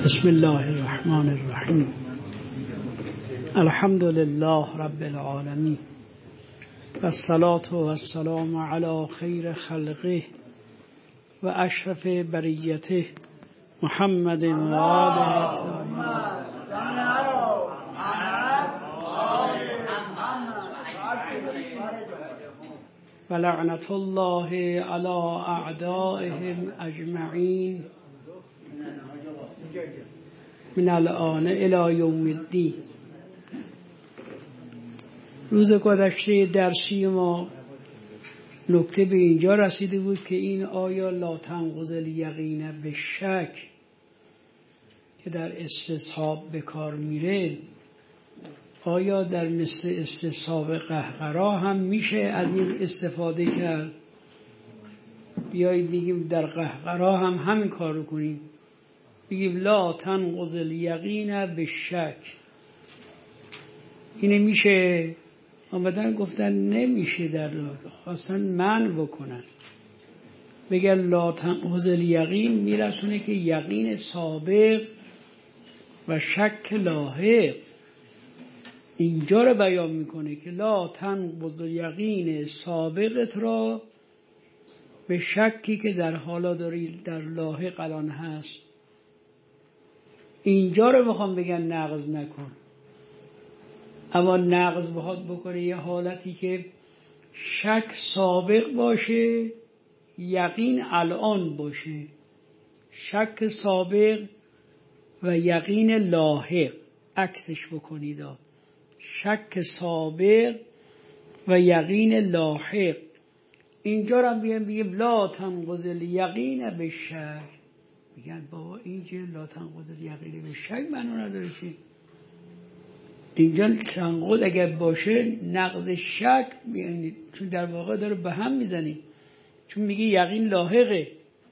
بسم الله الرحمن الرحیم. الحمد لله رب العالمین و الصلاة و السلام علی خیر خلقه و اشرف بریته محمد و آله و لعنت الله علی اعدائهم اجمعین من الآن الی یوم الدین. روز گذشته درسی ما نکته به اینجا رسیده بود که این آیا لا تنقض الیقین به شک که در استصحاب به کار میره، آیا در مثل استصحاب قهقرا هم میشه از این استفاده کرد؟ بیایید بگیم در قهقرا هم همین کار رو کنیم، بگیم لا تنقض الیقین به شک. اینه میشه؟ آمدن گفتن نمیشه، در خواستن منع بکنن، بگن لا تنقض الیقین میرسونه که یقین سابق و شک لاحق. اینجا رو بیان میکنه که لا تنقض الیقین سابقت را به شکی که در حالا داری در لاحق الان هست. اینجا رو بخوام بگن نقض نکن، اما نقض بخواد بکنه یه حالتی که شک سابق باشه، یقین الان باشه. شک سابق و یقین لاحق، عکسش بکنید. شک سابق و یقین لاحق. اینجا رو بگیم لا تنقض الیقین به شک. میگن بابا اینجا لا تنقض الیقین به شک معنی نداره که اینجا تنقض اگر باشه نقض شک بیانید، چون در واقع داره به هم میزنیم، چون میگه یقین لاحقه.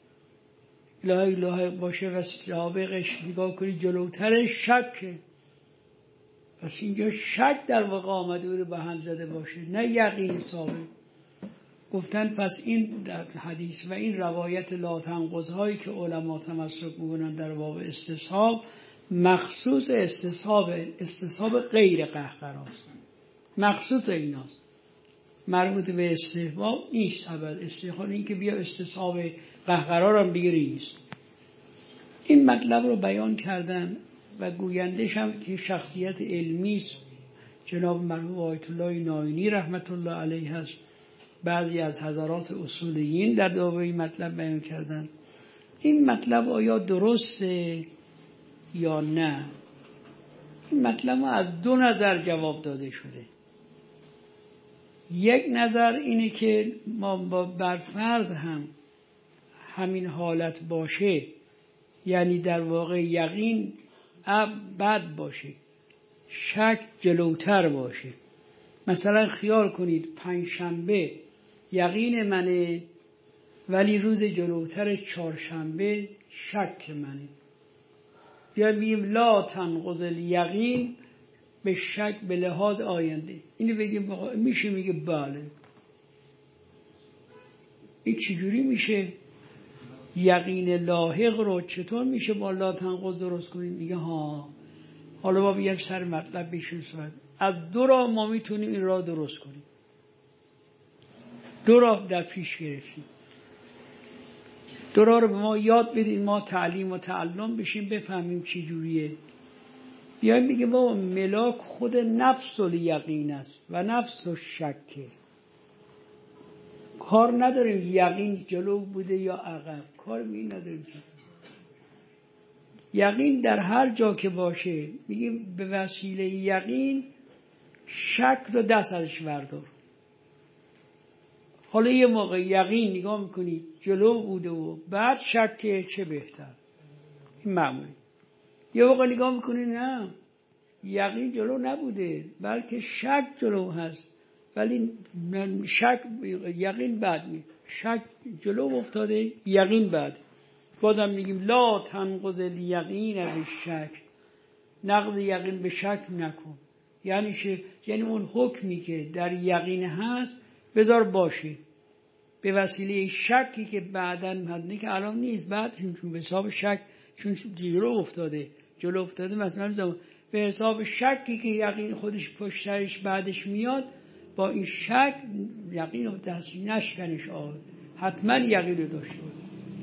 لاحق باشه و سابقش نگاه کنی جلوترش شکه، پس اینجا شک در واقع آمده رو به هم زده باشه، نه یقین سابق. گفتن پس این در حدیث و این روایت لا تنقض هایی که علما تمسک میکنن در باب استصحاب، مخصوص استصحاب غیر قهقراست، مخصوص ایناست، مربوط به استحباب نیست. اول استحباب این که بیا استصحاب قهقرا رو هم بگیری نیست. این مطلب رو بیان کردن و گویندش هم که شخصیت علمی است، جناب مرحوم آیت الله ناینی رحمت الله علیه هست. بعضی از حضرات اصولیین در باب این مطلب بیان کردن. این مطلب آیا درسته یا نه؟ این مطلب از دو نظر جواب داده شده. یک نظر اینه که ما با برفرض هم همین حالت باشه، یعنی در واقع یقین بعد باشه، شک جلوتر باشه. مثلا خیال کنید پنجشنبه یقین منه ولی روز جلوترش چهارشنبه شک منه. یا بگیم لا تنقض الیقین به شک به لحاظ آینده. اینو بگیم میشه؟ میگه بله. این چجوری میشه؟ یقین لاحق رو چطور میشه با لا تنقض درست کنیم؟ میگه ها، حالا با بگیم سر مطلب بشیم صحبت. از دو راه ما میتونیم این راه درست کنیم. دو راه در پیش گرفتیم. دو راه رو به ما یاد بدید، ما تعلیم و تعلم بشیم، بفهمیم چی جوریه. بیایم بگیم بابا ملاک خود نفس الیقین است و نفس شکه. کار نداریم یقین جلو بوده یا عقب، کار می نداریم. یقین در هر جا که باشه میگیم به وسیله یقین شک رو دست ازش بردار. حالا یه موقع یقین نگاه میکنی جلو بوده و بعد شک، چه بهتر، این معمولی. یه موقع نگاه میکنی نه یقین جلو نبوده بلکه شک جلو هست، ولی یقین بعد می شک جلو افتاده، یقین بعد. بازم میگیم لا تنقض الیقین به شک. نقض یقین به شک نکن. یعنی اون حکمی که در یقین هست بذار باشه، به وسیله شکی که بعداً مدنی که الان نیست، بعد چون به حساب شک چون جلو افتاده مثلا به حساب شکی که یقین خودش پشتش بعدش میاد، با این شک یقین رو دست نشکنش حتما یقین رو داشته بود.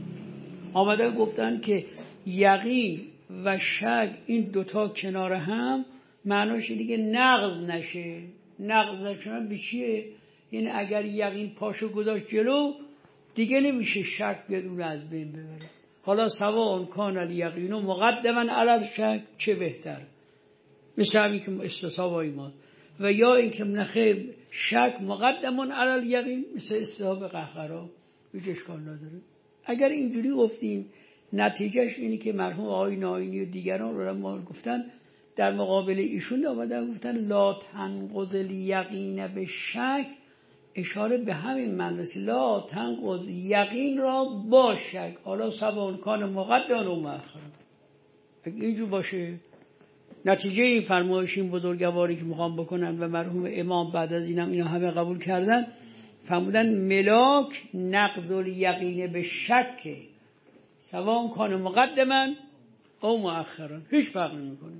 آمده گفتن که یقین و شک این دوتا کنار هم معناش اینه که نقض نشه. نقض نشدن به چیه؟ این اگر یقین پاشو گذاشت جلو دیگه نمیشه شک بدون از بین ببره. حالا سواء کان الیقین مقدما علی الشک، چه بهتر، مثل همین که استصحاب ایمان، و یا اینکه نخیر شک مقدم علی الیقین مثل استصحاب قهقرا، هیچ اشکال نداره. اگر اینجوری گفتیم نتیجهش اینه که مرحوم آقای ناینی و دیگران رو ما گفتن در مقابل ایشون آمدن گفتن لا تنقض الیقین به شک، اشاره به همین معنی است، لا تنقض یقین را با شک، حالا سواء کان مقدم و مؤخر. اگه اینجور باشه نتیجه این فرمایش این بزرگواری که میخوام بکنن و مرحوم امام بعد از اینم اینا همه قبول کردن، فرمودن ملاک نقض الیقین به شک سواء کان مقدما او مؤخرا، هیچ فرق نمیکنه.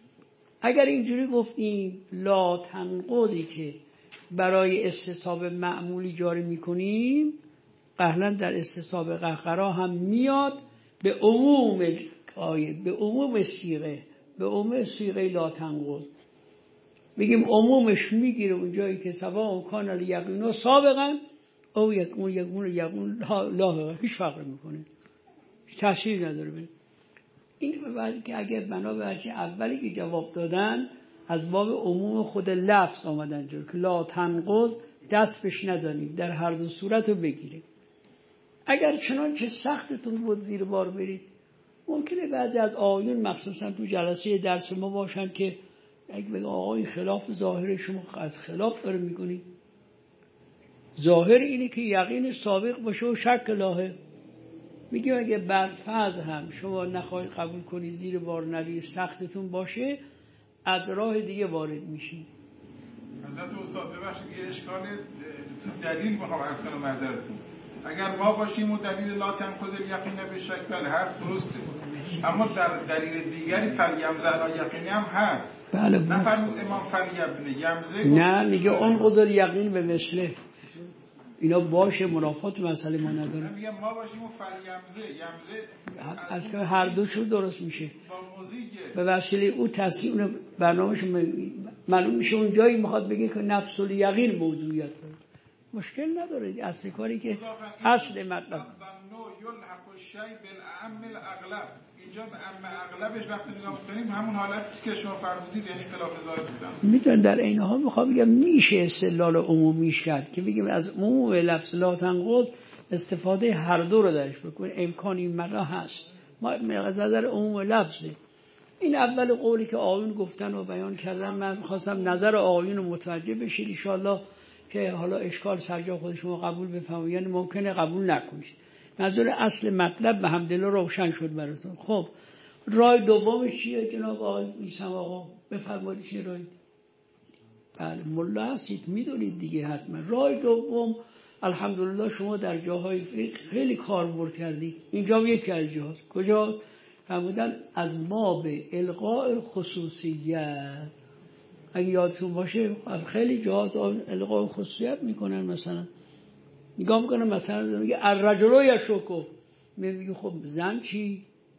اگر اینجوری گفتیم لا تنقضی که برای استصحاب معمولی جاری میکنیم قهلا در استصحاب قهقرا هم میاد به عموم آیه، به عموم صیغه، به عموم صیغه لا تنقض میگیم عمومش میگیره اونجایی که سواء کان الیقین سابقا او یقون لاحقا، هیچ فرق میکنه، تأثیر نداره. این به وجه که اگر بنا به وجه اولی که جواب دادن از باب عموم خود لفظ آمدن جور که لا تنقض دست بهش نزنید، در هر دو صورت رو بگیرید. اگر چنانچه سختتون بود زیر بار برید، ممکنه بعضی از آقایون مخصوصا تو جلسه درس ما باشن که اگه بگه آقای خلاف ظاهر شما از خلاف داره میکنید. ظاهر اینه که یقین سابق باشه و شک لاحق. میگیم اگه برفرض هم شما نخواهید قبول کنید زیر بار نری سختتون باشه، از راه دیگه وارد میشین. حضرت استاد ببخشید یه اشکال دلیل میخوام عرض کنم معذرتون. اگر ما باشیم و دلیل لا تنقض الیقین به شک، بله حرف درسته، اما در دلیل دیگری فلیمزه علی یقینی هم هست. بله نفرمود امام فلیبن یمزه، نه میگه اون قدر یقین به مثله اینا باشه، منافات مسئله ما نداره. میگم ما باشیم و یمزه از که هر دوشون درست میشه با موزیک به وسیله او تصمیم برنامه‌ش معلوم میشه اون جایی میخواد بگه که نفس الیقین موضوعیت داره، مشکل نداره. اصل کاری که اصل مطلب اینجا اغلبش وقتی نگاه می‌کنیم همون حالتی که شما فرمودید، یعنی خلاف ظاهر بودن. میتونم در این حال میخوام بگم میشه استدلال عمومیش کرد که بگیم از عموم لفظ لا تنقض استفاده هر دو رو درش بکنیم، امکان این مقا هست. ما از نظر عموم لفظه. این اول قولی که آقایون گفتن و بیان کردن، من خواستم نظر آقایون رو متوجه بشید ان شاءالله که حالا اشکال سرجا خودشون قبول بفهمید، یعنی ممکنه قبول نکنید. منظور اصل مطلب به همدلله روشن شد براتون. خب راه دومش چیه جناب آقای ایسم آقا؟ بفرمایید چیه راه؟ بله ملا هستید میدونید دیگه حتما. راه دوم الحمدلله شما در جاهای خیلی کاربرد کردید، اینجا یکی از جاست. کجا؟ فرمودن از ما به القاء خصوصیت. اگه یادتون باشه خیلی جاها القاء خصوصیت میکنن، مثلا نگاه میکنن مثلا میگه الرجل یشکو، میگه خب زن چی؟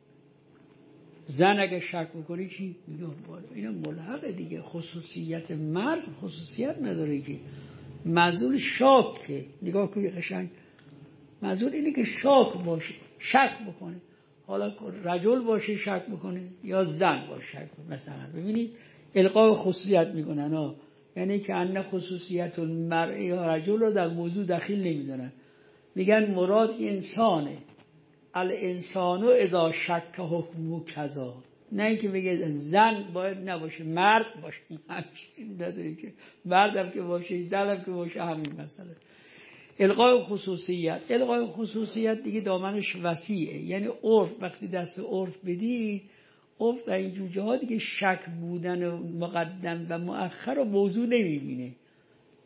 زن اگه شک بکنی چی؟ میگه اینا ملحقه دیگه، خصوصیت مرد خصوصیت نداره که منظور شاکه. نگاه کنی قشنگ منظور اینه که شاک باشه، شک بکنه، حالا رجل باشه شک بکنه یا زن باشه شک بکنه. مثلا ببینید القاء خصوصیت میکنن یعنی که ان خصوصیت المرء یا رجل رو در موضوع دخیل نمیزنن، میگن مراد انسانه، الانسانو اذا شک حکمو کذا، نه اینکه بگه زن باید نباشه مرد باشه، همین چیزی نداره که مردم که باشه زنم که باشه، همین مسئله. القای خصوصیت دیگه دامنش وسیعه، یعنی عرف وقتی دست عرف بدید، عرف در این جوجه ها دیگه شک بودن مقدم و مؤخر رو موضوع نمیبینه.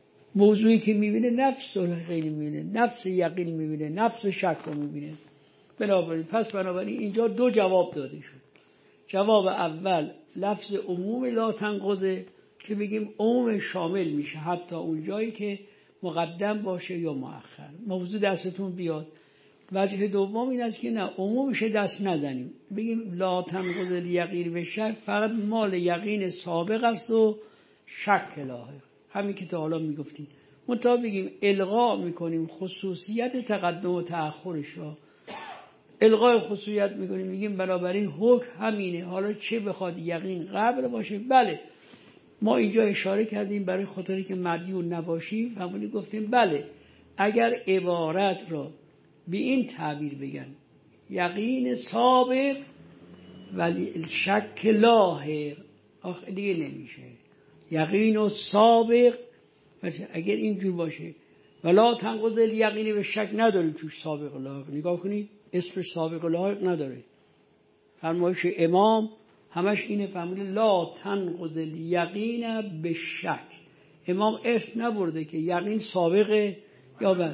موضوعی که میبینه نفس رو خیلی میبینه، نفس یقین میبینه، نفس شک رو میبینه. بنابراین اینجا دو جواب داده شد. جواب اول لفظ عموم لا تنقضه که بگیم عموم شامل میشه حتی اون جایی که مقدم باشه یا مؤخر. موضوع دستتون بیاد. وجه دوم این است که نه عمومش دست نزنیم، بگیم لا تنقض الیقین به شک فقط مال یقین سابق است و شک لاحق، همین که تا حالا میگفتیم. منتها بگیم الغا میکنیم خصوصیت تقدم و تأخرش را، الغای خصوصیت میکنیم، میگیم بنابراین حکم همینه، حالا چه بخواد یقین قبل باشه. بله ما اینجا اشاره کردیم برای خاطری که مدیون نباشیم، همونی گفتیم بله اگر عبارت را به این تعبیر بگن یقین سابق ولی شک لاحق، آخه دیگه نمیشه. یقین و سابق مثلا اگر اینجور باشه ولا تنقض الیقین به شک نداره توش سابق و لاحق، نگاه کنید اسمش سابق و لاحق نداره. فرمایش امام همش اینه، فرموده لا تنقض الیقین به شک. امام اسم نبرده که یقین سابقه یا بعد.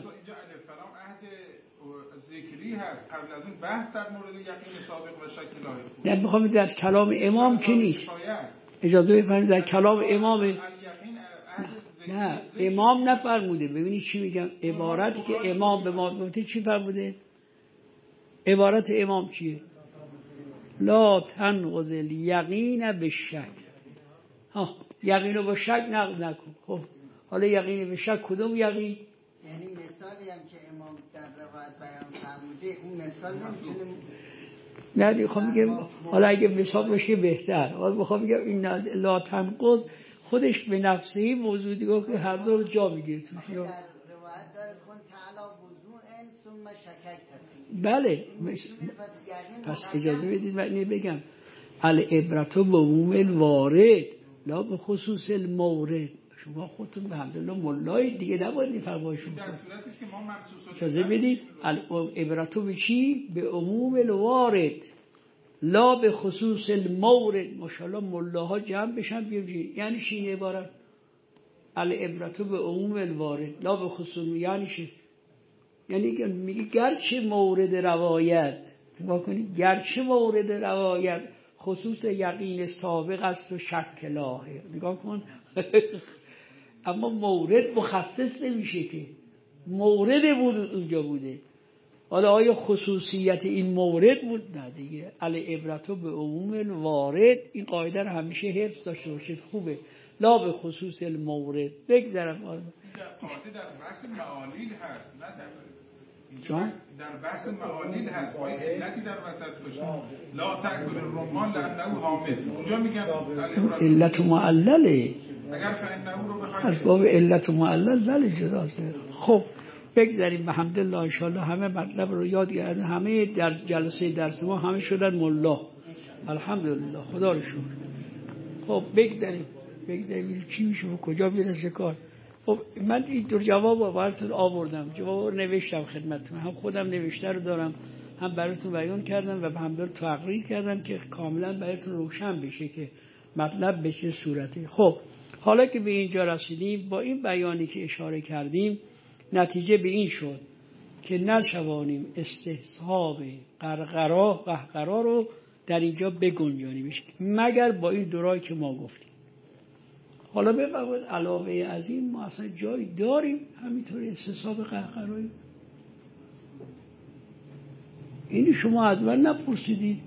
ذکری هست قبل از اون بحث در مورد یقین سابق و شک لاحق. نه بخوام در کلام امام که نیست. اجازه بفرمایید در کلام امام نه امام نفرموده. ببینید چی میگم، عبارتی که امام به ما گفته چی فرموده؟ عبارت امام چیه؟ لا تنقض الیقین به شک. یقین رو با شک نقض نکن. خب حالا یقین به شک کدوم یقین؟ یعنی مثالی هم که امام در روایت بیان فرموده اون مثال نمیتونه نه خب میگم حالا اگه مثال باشه بهتر. حالا بخوام بگم این لا تنقض خودش به نفسه موضوع دیگه که هر دو جا میگیره توش. در روایت داره کن تعالی وضوء ثم شککت. بله پس اجازه بدید من اینو بگم العبرة بعموم الوارد لا به خصوص المورد. شما خودتون به الحمدلله مولای دیگه نباید این فرمایشون در صورتی است که ما مخصوصات اجازه بدید العبرة به چی؟ به عموم الوارد لا به خصوص المورد. ماشاءالله مولاها جمع بشن بیوجی. یعنی چی این عبارت؟ العبرة به عموم الوارد لا به خصوص، یعنی چی؟ یعنی میگه گرچه مورد روایت گرچه مورد روایت خصوص یقین سابق است و شک لاحق، نگاه کن اما مورد مخصص نمیشه که مورد بود اونجا بوده. حالا آیا خصوصیت این مورد بود؟ نه دیگه. العبرة به عموم الوارد، این قاعده رو همیشه حفظ داشته باشید، خوبه. لا به خصوص المورد. بگذرم قاعده در بحث معالیل هست، نه در بحث معالیل هست. باید علتی در وسط باشه. لا تأکل الرمان لأنه حامض. اونجا میگن علت معلله. اگر فإنه رو بخواید از باب علت معلل بله جداست. خب بگذاریم به حمدالله انشاءالله همه مطلب رو یاد گرفتن، همه در جلسه درس ما همه شدن ملا الحمدلله، خدا رو شکر. خب بگذاریم چی میشه و کجا میرسه کار. خب من این دو جواب براتون آوردم، جواب رو نوشتم خدمتتون، هم خودم نوشته رو دارم هم براتون بیان کردم و به همدار تقریر کردم که کاملا براتون روشن بشه که مطلب به چه صورتی. خب حالا که به اینجا رسیدیم با این بیانی که اشاره کردیم نتیجه به این شد که نشوانیم استصحاب قهقرا رو در اینجا بگنجانیمش مگر با این دورایی که ما گفتیم. حالا بفرمایید علاوه از این ما اصلا جایی داریم همینطوری استصحاب قهقرایی؟ اینی شما از من نپرسیدید.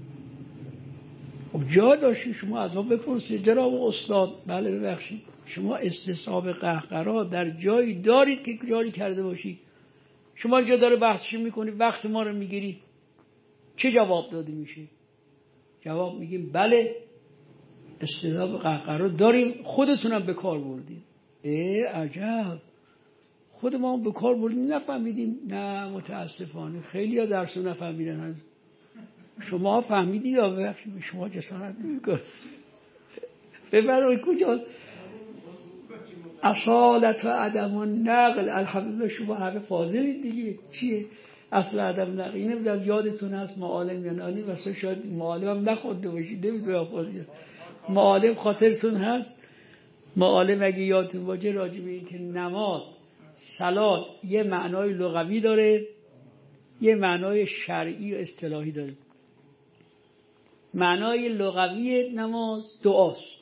خب جا داشتی شما از ما بپرسید جناب استاد. بله ببخشید شما استصحاب قهقرا در جایی دارید که جاری کرده باشید؟ شما اینجا داره بحثش میکنید وقت ما رو میگیرید، چه جواب داده میشه؟ جواب میگیم بله استصحاب قهقرا داریم، خودتونم به کار بردید. عجب، خود ما به کار بردیم نفهمیدیم؟ نه متاسفانه خیلی ها درسو نفهمیدن. هست شما فهمیدید یا ببخشید شما جسارت نمیکنید ببرید کجا اصالت و عدم و نقل. الحمدلله شما همه فاضلید دیگه. چیه اصل عدم نقل؟ اینه بودم یادتون هست معالم یعنی مثلا شاید معالم هم نخونده باشید نمیدونم فاضل معالم خاطرتون هست؟ معالم اگه یادتون باشه راجع به این که نماز صلات یه معنای لغوی داره یه معنای شرعی و اصطلاحی داره. معنای لغوی نماز دعاست،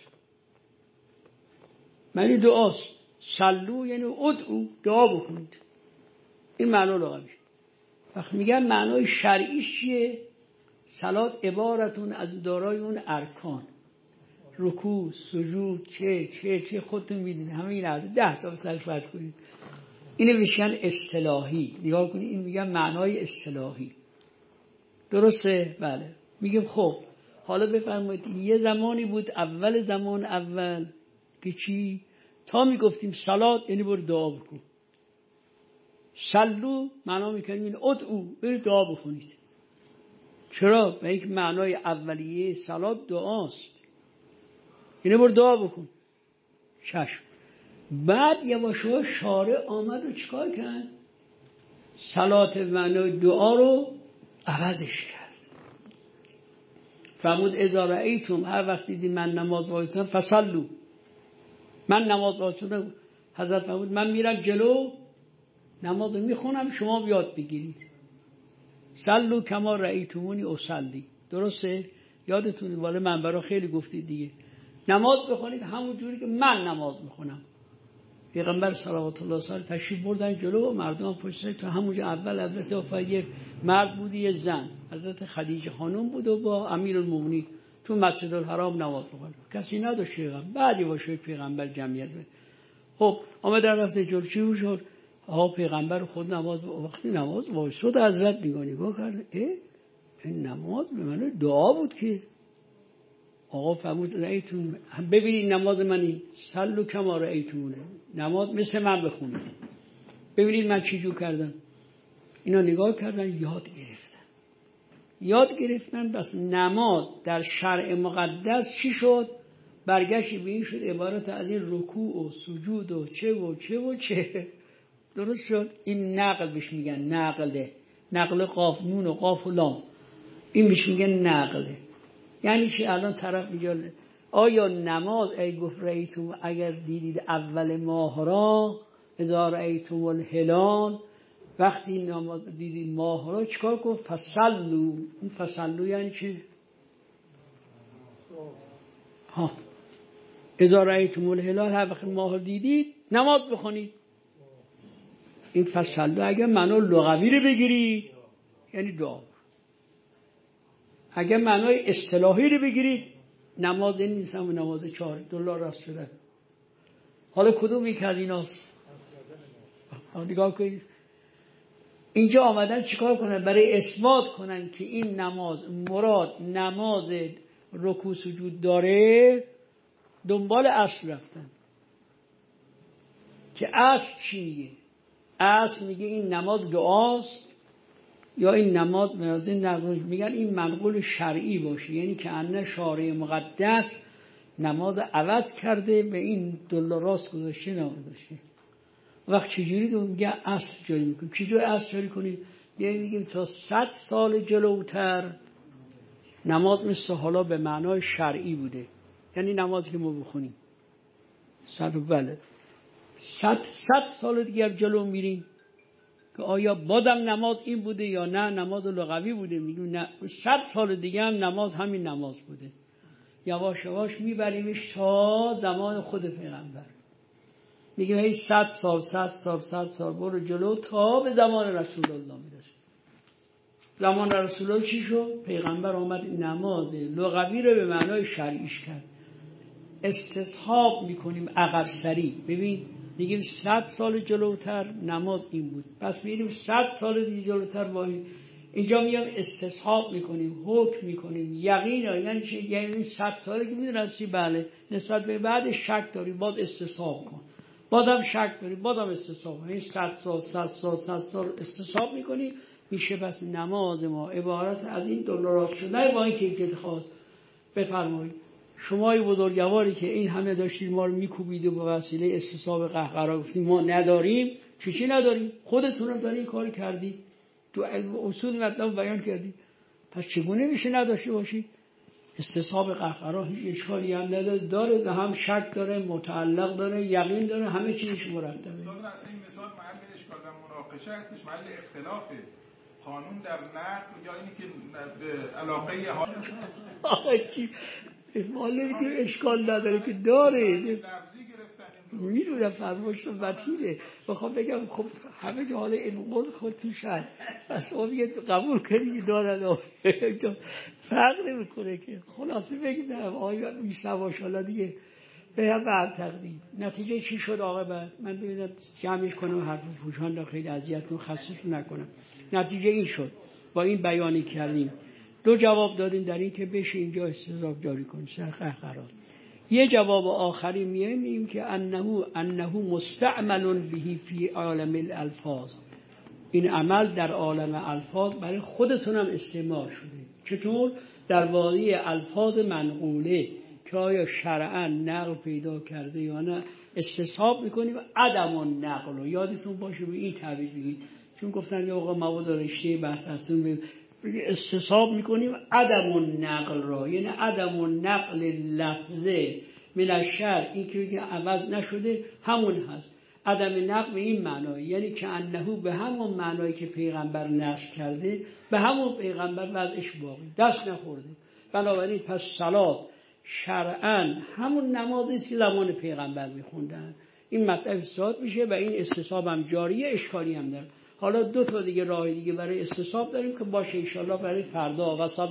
معنی دعاست. صلو یعنی ادعو، دعا بکنید، این معنی لغویش. وقتی میگن معنای شرعیش چیه؟ صلات عبارتون از دارای اون ارکان، رکوع، سجود، چه خودتون میدونید، همه این از 10 تا سرش فرض کنید. اینو میشن اصطلاحی. نگاه کنید، این میگن معنای اصطلاحی. درسته؟ بله. میگم خب حالا بفرمایید یه زمانی بود اول که چی؟ تا میگفتیم صلات یعنی برو دعا بکن. صلو معنا میکنیم این ادعو، برید دعا بکنید. چرا؟ به اینکه معنای اولیه صلات دعاست، اینه برو دعا بکن. چشم. بعد یواش یواش شارع آمد و چیکار کرد؟ صلات معنای دعا رو عوضش کرد. فرمود اذا رأیتم، هر وقت دیدین من نماز وایسادم فصلوا، من نماز وایسادم، حضرت فرمود من میرم جلو نماز میخونم، شما یاد بگیرید. صلوا کما رأیتمونی اصلی. درسته؟ یادتونه والا منبرا خیلی گفتید دیگه، نماز بخونید همون جوری که من نماز میخونم. پیغمبر صلوات الله علیه تشریف بردن جلو و مردم پشت سر. تا همونجا اول یه مرد بود یه زن، حضرت خدیجه خانم بود و با امیرالمومنین تو مسجد الحرام نماز می‌خوند. کسی نداشت پیغمبر. بعدی باشه پیغمبر جمعیت بود. خب آمد در رفته جلو چی شد؟ پیغمبر خود نماز، وقتی نماز وایساد حضرت نگاه کرد، این نماز به معنی دعا بود که آقا فرمود رأیتون، ببینید نماز منی، صلوا کما رأیتمونه، نماز مثل من بخونید. ببینید من چی جو کردم. اینا نگاه کردن، یاد گرفتن. بس نماز در شرع مقدس چی شد؟ برگشت به این شد عبارت از این رکوع و سجود و چه. درست شد؟ این نقل بهش میگن، نقل قاف، نون و قاف و لام، این بهش میگن نقله. یعنی چی؟ الان طرف میگه آیا نماز ای گفت رأیتم، اگر دیدید اول ماه را، اذا رأیتم الهلال، وقتی نماز دیدید ماه را چیکار کن؟ فصلوا. این فصلوا یعنی چی؟ اذا رأیتم الهلال، هر وقت ماه را دیدید نماز بخونید. این فصلوا اگر معنی لغوی رو بگیرید یعنی دعا. اگر معنای اصطلاحی رو بگیرید، نماز این نیست، هم نماز 4 دلار راست شده. حالا کدوم یک از ایناست؟ نگاه کنید. اینجا آمدن چیکار کنن؟ برای اثبات کنن که این نماز مراد نماز رکوع سجود داره، دنبال اصل رفتن. که اصل چی میگه؟ اصل میگه این نماز دعاست، یا این نماز میگن این منقول شرعی باشه، یعنی که انه شارع مقدس نماز عوض کرده به این دلار راست گذاشته نگذاشته. وقت چجوری تو میگه اصل جاری میکنیم؟ چجوری اصل جاری کنیم؟ یعنی میگیم تا 100 سال جلوتر نماز مثل حالا به معنای شرعی بوده، یعنی نمازی که ما بخونیم 100 سال دیگر جلو میریم که آیا بادم نماز این بوده یا نه نماز لغوی بوده. میگیم نه، 100 سال دیگه هم نماز همین نماز بوده. یواش یواش میبریمش تا زمان خود پیغمبر. میگیم هی 100 سال برو جلو تا به زمان رسول الله میرسه. زمان رسول الله چی شد؟ پیغمبر آمد نماز لغوی رو به معنای شرعیش کرد. استصحاب میکنیم عقب سری. ببین میگیم 100 سال جلوتر نماز این بود، پس میریم 100 سال دیگه جلوتر باید. اینجا میام استصحاب میکنیم، حکم میکنیم، یقین. یعنی چی؟ یعنی 100 ساله که میدونستی بله، نسبت به بعد شک داری، باز استصحاب کن. بازم شک داری، بازم استصحاب. یعنی 100 سال استصحاب میکنی، میشه پس نماز ما عبارت از این دلارات شده با این کیفیت خاص. بفرمایید شمای بزرگواری که این همه داشتید ما رو میکوبید و به وسیله استصحاب قهقرا گفتیم ما نداریم. چی نداریم؟ خودتونم داری این کار کردی، تو اصول مطلب بیان کردی، پس چگونه میشه نداشته باشی؟ استصحاب قهقرا هیچ اشکالی هم نداره، داره هم شک داره، متعلق داره، یقین داره، همه چیزش مرتبه. مثلا این مثال محل اشکال و مناقشه هستش، محل اختلافه. قانون در نقل یا اینی که به علاقه ها آقا چی ماله میگه اشکال نداره که داره لفظی گرفتن میدونم فرمایش رو متینه. بخوام بگم خب همه جا حالا این خود تو شد بس ما میگه قبول کنی که دارن فرق نمیکنه که خلاصه بگذارم آیا میسواش حالا دیگه به هم بر تقدیم. نتیجه چی شد آقا بعد من ببینم جمعش کنم حرف پوشان را خیلی اذیتتون خستتون نکنم. نتیجه این شد با این بیانی کردیم 2 جواب دادیم در این که بشه اینجا استضاف جاری کنیم سرخه قرار. یه جواب آخری میگیم که انه مستعمل به فی عالم الالفاظ، این عمل در عالم الفاظ برای خودتون هم استعمال شده. چطور؟ در واقع الفاظ منقوله که آیا شرعاً نقل پیدا کرده یا نه استصحاب میکنیم. عدم النقل رو یادتون باشه به این تعبیر بگید، چون گفتن یا آقا مواد رشته بحث هستون استصحاب میکنیم عدم النقل را، یعنی عدم النقل لفظه من الشرع، این که بگیم عوض نشده همون هست. عدم نقل به این معنی یعنی که انه به همون معنایی که پیغمبر نقل کرده به همون پیغمبر وضعش باقی دست نخورده. بنابراین پس صلات شرعاً همون نمازی که زمان پیغمبر میخوندن. این مطلب استثاب میشه و این استصحاب هم جاریه، اشکالی هم داره. حالا 2 تا دیگه راه دیگه برای استصحاب داریم که باشه ان شاءالله برای فردا و